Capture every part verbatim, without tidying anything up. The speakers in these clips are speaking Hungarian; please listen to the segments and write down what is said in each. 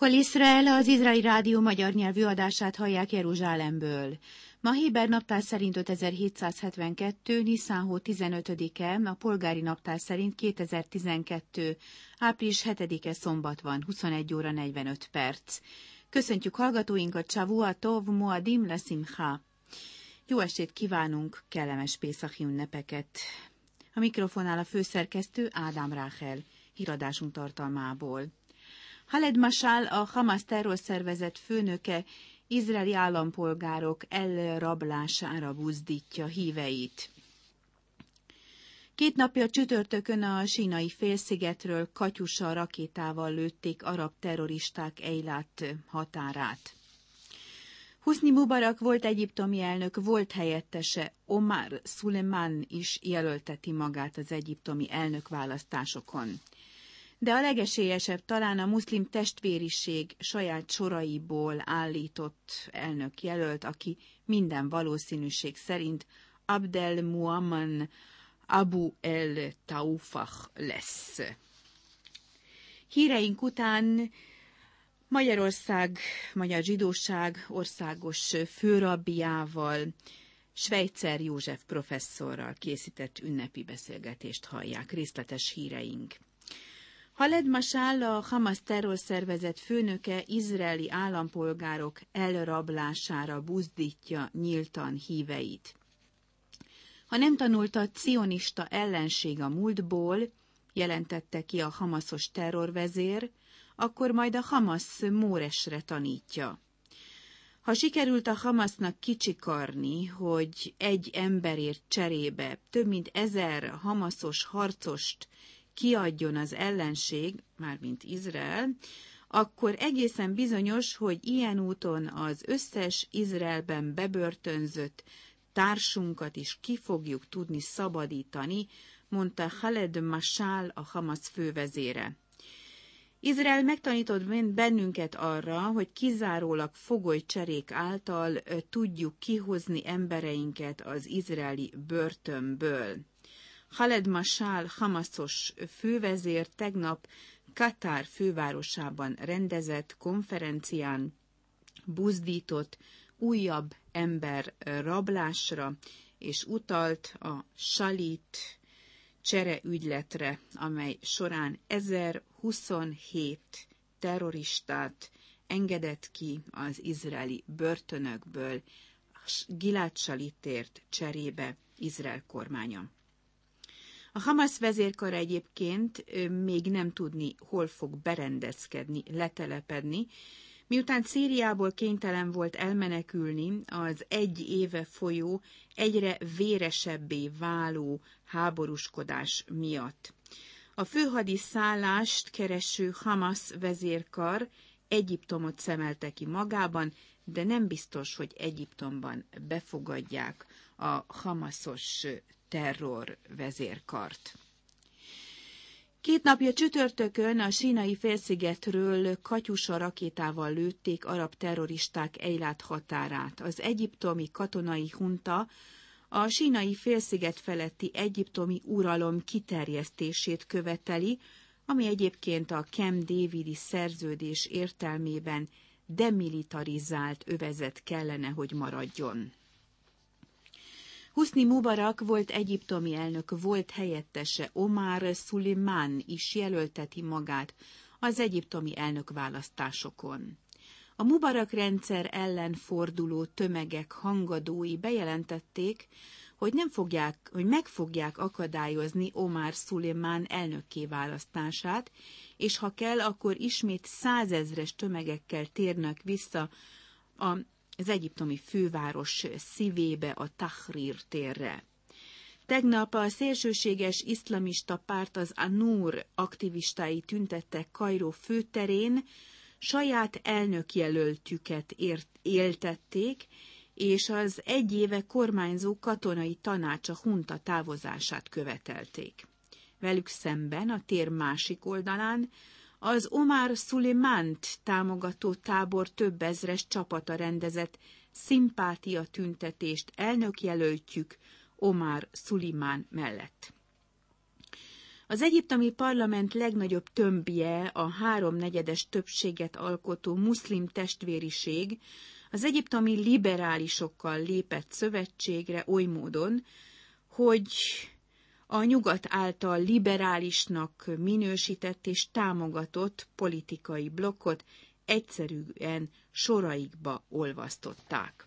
Kol Iszrael, az Izraeli Rádió magyar nyelvű adását hallják Jeruzsálemből. Ma héber naptár szerint ötezer-hétszázhetvenkettő. Niszán tizenötödike, a polgári naptár szerint kétezer-tizenkettő. április hetedike szombat van, huszonegy óra negyvenöt perc. Köszöntjük hallgatóinkat, Csavua Tov Moadim Leszimcha. Jó estét kívánunk, kellemes pészachi ünnepeket. A mikrofonnál a főszerkesztő Ádám Ráhel, híradásunk tartalmából. Khaled Mashal, a Hamas terrorszervezet főnöke, izraeli állampolgárok elrablására buzdítja híveit. Két napja csütörtökön a sínai félszigetről katyusa rakétával lőtték arab terroristák Eilat határát. Husni Mubarak volt egyiptomi elnök volt helyettese, Omar Suleiman is jelölteti magát az egyiptomi elnökválasztásokon. De a legesélyesebb talán a muszlim testvériség saját soraiból állított elnök jelölt, aki minden valószínűség szerint Abdel Muamman Abu el Taufah lesz. Híreink után Magyarország, Magyar Zsidóság országos főrabbiával, Schweitzer József professzorral készített ünnepi beszélgetést hallják, részletes híreink. Khaled Mashal, a Hamas terrorszervezet főnöke, izraeli állampolgárok elrablására buzdítja nyíltan híveit. Ha nem tanult a cionista ellenség a múltból, jelentette ki a hamaszos terrorvezér, akkor majd a Hamas Móresre tanítja. Ha sikerült a Hamasznak kicsikarni, hogy egy emberért cserébe több mint ezer hamaszos harcost kiadjon az ellenség, mármint Izrael, akkor egészen bizonyos, hogy ilyen úton az összes Izraelben bebörtönzött társunkat is ki fogjuk tudni szabadítani, mondta Khaled Mashal, a Hamas fővezére. Izrael megtanított bennünket arra, hogy kizárólag fogolycserék által tudjuk kihozni embereinket az izraeli börtönből. Khaled Mashal, hamaszos fővezér tegnap Katár fővárosában rendezett konferencián buzdított újabb ember rablásra, és utalt a Shalit csereügyletre, amely során ezerhuszonhét terroristát engedett ki az izraeli börtönökből Gilad Shalitért cserébe Izrael kormánya. A Hamas vezérkara egyébként még nem tudni, hol fog berendezkedni, letelepedni, miután Szíriából kénytelen volt elmenekülni az egy éve folyó, egyre véresebbé váló háborúskodás miatt. A főhadiszállást kereső Hamas vezérkar Egyiptomot szemelte ki magában, de nem biztos, hogy Egyiptomban befogadják a hamaszos terror vezérkart. Két napja csütörtökön a sínai félszigetről katyusa rakétával lőtték arab terroristák Eilat határát. Az egyiptomi katonai hunta a sínai félsziget feletti egyiptomi uralom kiterjesztését követeli, ami egyébként a Camp Davidi szerződés értelmében demilitarizált övezet kellene, hogy maradjon. Husni Mubarak volt egyiptomi elnök volt helyettese, Omar Suleiman is jelölteti magát az egyiptomi elnökválasztásokon. A Mubarak rendszer ellen forduló tömegek hangadói bejelentették, hogy, nem fogják, hogy meg fogják akadályozni Omar Suleiman elnökké választását, és ha kell, akkor ismét százezres tömegekkel térnek vissza a az egyiptomi főváros szívébe, a Tahrir térre. Tegnap a szélsőséges iszlamista párt, az An-Nur aktivistái tüntettek Kairó főterén, saját elnökjelöltjüket ért, éltették, és az egy éve kormányzó katonai tanács, a hunta távozását követelték. Velük szemben a tér másik oldalán az Omar Suleimant támogató tábor több ezres csapata rendezett szimpátia tüntetést elnökjelöltjük Omar Suleiman mellett. Az egyiptomi parlament legnagyobb tömbje, a háromnegyedes többséget alkotó muszlim testvériség az egyiptomi liberálisokkal lépett szövetségre oly módon, hogy a nyugat által liberálisnak minősített és támogatott politikai blokkot egyszerűen soraikba olvasztották.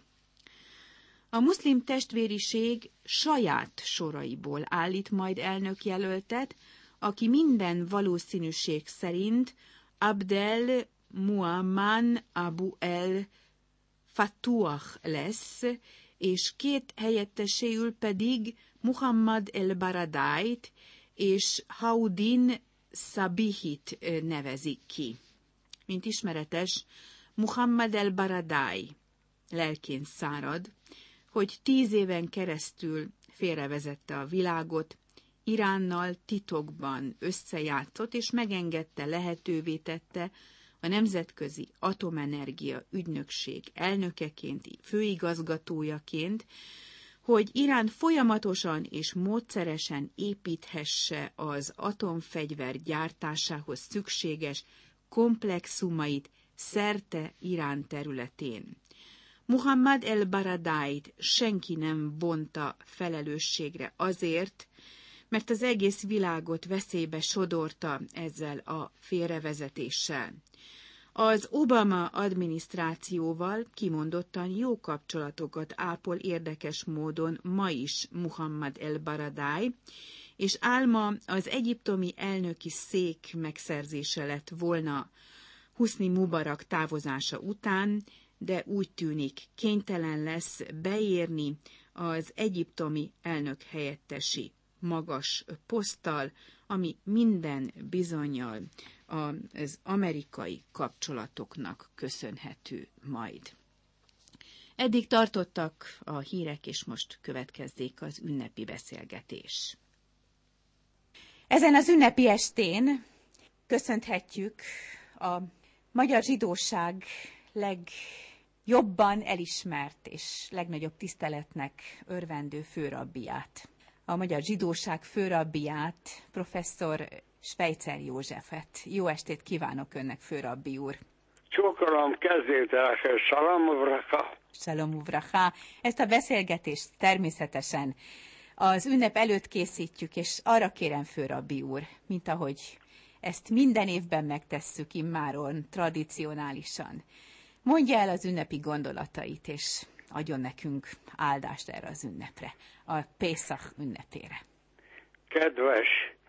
A muszlim testvériség saját soraiból állít majd elnökjelöltet, aki minden valószínűség szerint Abdel Muamman Abu el Fattuh lesz, és két helyetteséül pedig Muhammad el-Baradait és Haudin Sabihit nevezik ki. Mint ismeretes, Muhammad el-Baradai lelkén szárad, hogy tíz éven keresztül félrevezette a világot, Iránnal titokban összejátszott és megengedte, lehetővé tette a Nemzetközi Atomenergia Ügynökség elnökeként, főigazgatójaként, hogy Irán folyamatosan és módszeresen építhesse az atomfegyver gyártásához szükséges komplexumait szerte Irán területén. Muhammad el-Baradait senki nem vonta felelősségre azért, mert az egész világot veszélybe sodorta ezzel a félrevezetéssel. Az Obama adminisztrációval kimondottan jó kapcsolatokat ápol érdekes módon ma is Muhammad el-Baradai, és álma az egyiptomi elnöki szék megszerzése lett volna Husni Mubarak távozása után, de úgy tűnik kénytelen lesz beérni az egyiptomi elnök helyettesi magas poszttal, ami minden bizonnyal az amerikai kapcsolatoknak köszönhető majd. Eddig tartottak a hírek, és most következzék az ünnepi beszélgetés. Ezen az ünnepi estén köszönthetjük a magyar zsidóság legjobban elismert és legnagyobb tiszteletnek örvendő főrabbiát. A magyar zsidóság főrabbiát, professzor Svejcer Józsefet. Jó estét kívánok önnek, főrabbi úr! Csókolom kezét, Rákel, Salam uvracha! Salam uvracha! Ezt a beszélgetést természetesen az ünnep előtt készítjük, és arra kérem, főrabbi úr, mint ahogy ezt minden évben megtesszük immáron, tradicionálisan. Mondja el az ünnepi gondolatait, és adjon nekünk áldást erre az ünnepre, a Pészach ünnepére. Kedves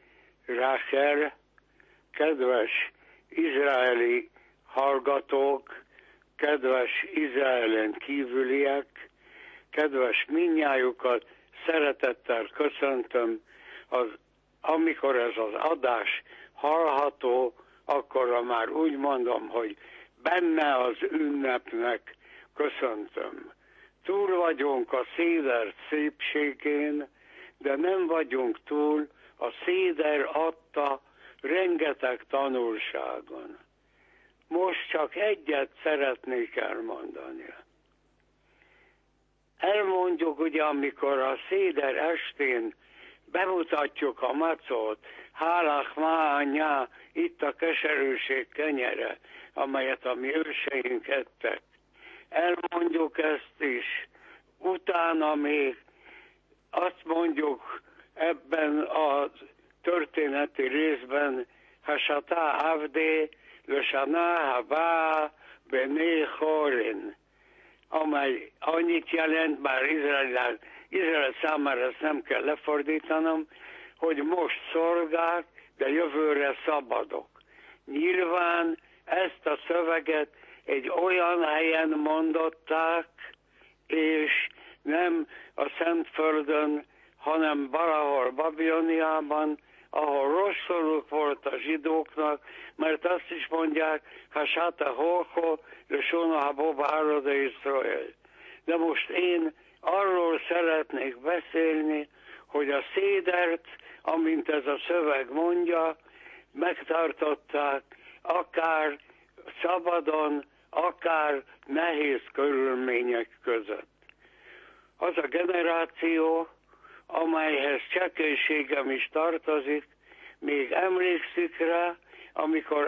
Rákel, kedves izraeli hallgatók, kedves Izraelen kívüliek, kedves mindnyájukat szeretettel köszöntöm, az, amikor ez az adás hallható, akkor már úgy mondom, hogy benne az ünnepnek köszöntöm. Túl vagyunk a széder szépségén, de nem vagyunk túl a széder adta rengeteg tanulságon. Most csak egyet szeretnék elmondani. Elmondjuk ugye, amikor a széder estén bemutatjuk a macót, hálach máányá, itt a keserűség kenyere, amelyet a mi őseink ettek. Elmondjuk ezt is, utána még azt mondjuk ebben a történeti részben, Hasatá Avdé, Lösaná Habá, Bené Horin, amely annyit jelent, bár Izrael, Izrael számára ezt nem kell lefordítanom, hogy most szolgák, de jövőre szabadok. Nyilván ezt a szöveget egy olyan helyen mondották, és nem a Szentföldön, hanem valahol Babiloniában, ahol rosszuluk volt a zsidóknak, mert azt is mondják, Hasata Holko, de Sona Boba Haroda Israel. De most én arról szeretnék beszélni, hogy a szédert, amint ez a szöveg mondja, megtartották akár szabadon, akár nehéz körülmények között. Az a generáció, amelyhez csekélységem is tartozik, még emlékszik rá, amikor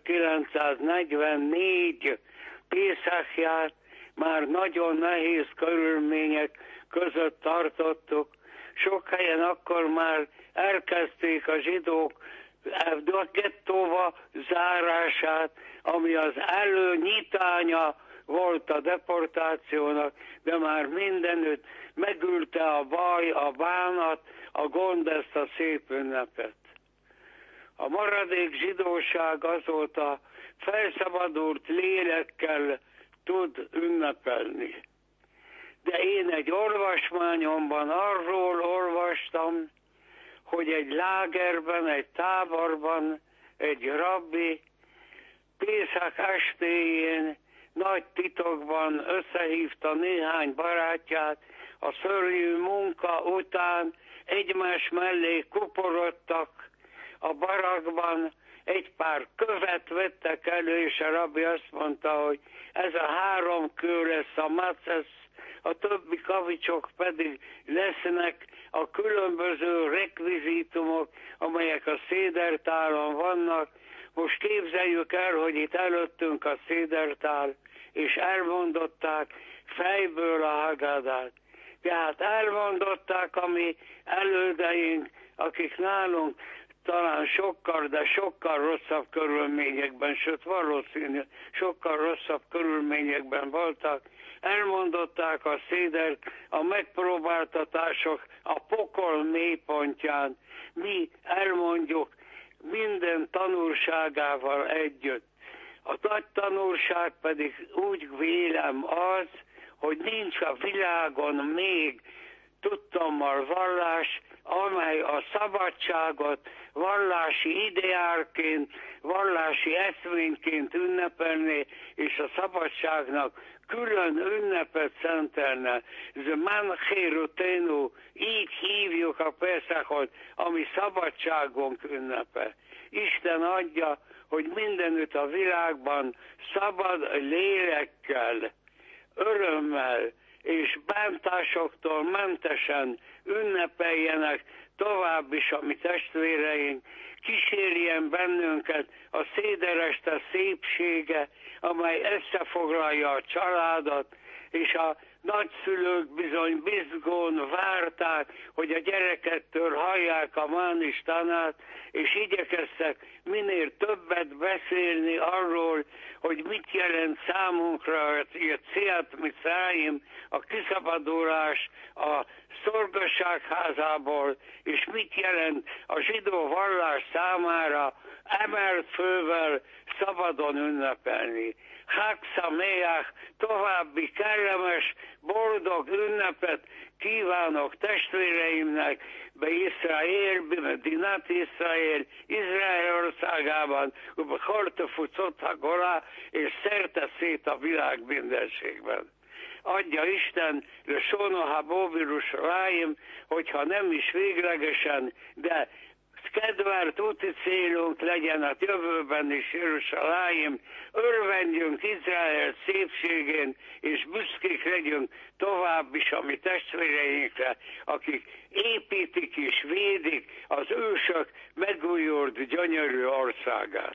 ezerkilencszáznegyvennégy Pészakját már nagyon nehéz körülmények között tartottuk. Sok helyen akkor már elkezdték a zsidók a gettóba zárását, ami az előnyitánya volt a deportációnak, de már mindenütt megülte a baj, a bánat, a gond ezt a szép ünnepet. A maradék zsidóság azóta felszabadult lélekkel tud ünnepelni. De én egy olvasmányomban arról olvastam, hogy egy lágerben, egy táborban egy rabbi Pészak estéjén nagy titokban összehívta néhány barátját, a szörnyű munka után egymás mellé kuporodtak a barakban, egy pár követ vettek elő, és a rabbi azt mondta, hogy ez a három kő lesz a macesz, a többi kavicsok pedig lesznek a különböző rekvizitumok, amelyek a szédertálon vannak. Most képzeljük el, hogy itt előttünk a szédertál, és elmondották fejből a Hagadát. Tehát elmondották a mi elődeink, akik nálunk talán sokkal, de sokkal rosszabb körülményekben, sőt valószínű, sokkal rosszabb körülményekben voltak, elmondották a szédert a megpróbáltatások a pokol mélypontján. Mi elmondjuk minden tanulságával együtt. A nagy tanulság pedig úgy vélem az, hogy nincs a világon még tudtommal vallás, amely a szabadságot vallási ideálként, vallási eszményként ünnepelné, és a szabadságnak külön ünnepet szentelne. Zman Chérutenu, így hívjuk a Pészakot, ami szabadságunk ünnepe. Isten adja, hogy mindenütt a világban szabad lélekkel, örömmel és bántásoktól mentesen ünnepeljenek tovább is a mi testvéreink, kísérjen bennünket a szédereste szépsége, amely összefoglalja a családot, és a nagyszülők bizony bizgón várták, hogy a gyerekettől hallják a mánistanát, és igyekeztek minél többet beszélni arról, hogy mit jelent számunkra a Ciat Miszáim, a kiszabadulás a szolgaságházából, és mit jelent a zsidó vallás számára emelt fővel szabadon ünnepelni. Chag Sameach, további kellemes, boldog ünnepet kívánok testvéreimnek, be Izrael, be Medinát Izrael, Izrael országában, be Hortefutszot Hagolá, és szerte szét a világ mindenségben. Adja Isten, le Sonoha Bóvirus Ráim, hogyha nem is véglegesen, de kedvelt úti célunk legyen a jövőben is Jeruzsálem, örvendjünk Izrael szépségén, és büszkék legyünk tovább is a mi testvéreinkre, akik építik és védik az ősök megújult gyönyörű országát.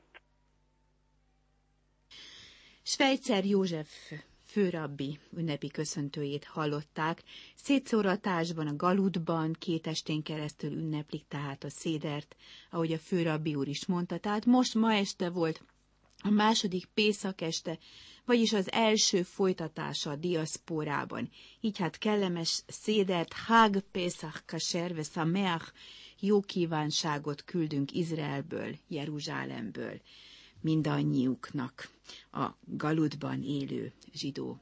Schweitzer József főrabbi ünnepi köszöntőjét hallották. Szétszóratásban, a Galudban két estén keresztül ünneplik tehát a szédert, ahogy a főrabbi úr is mondta. Tehát most ma este volt a második Pészak este, vagyis az első folytatása a diaszpórában. Így hát kellemes szédert, Hag Pészak Kasher ve Sameach, jó kívánságot küldünk Izraelből, Jeruzsálemből mindannyiuknak, a Galudban élő zsidó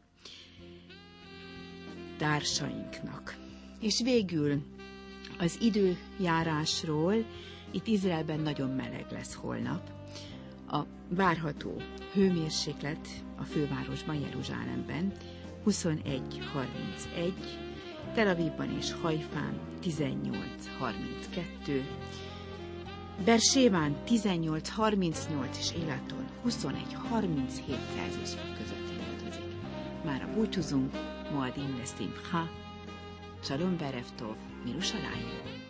társainknak. És végül az időjárásról, itt Izraelben nagyon meleg lesz holnap. A várható hőmérséklet a fővárosban, Jeruzsálemben huszonegy harmincegy, Tel Avivban és Hajfán tizennyolc harminckettő, Bersébán tizennyolc harmincnyolc és Éláton huszonegy harminchét Celsius fok között jelentkezik. Mára búcsúzunk, Moadim Leszimcha, Csalom Berev Tov, Mirushalayim.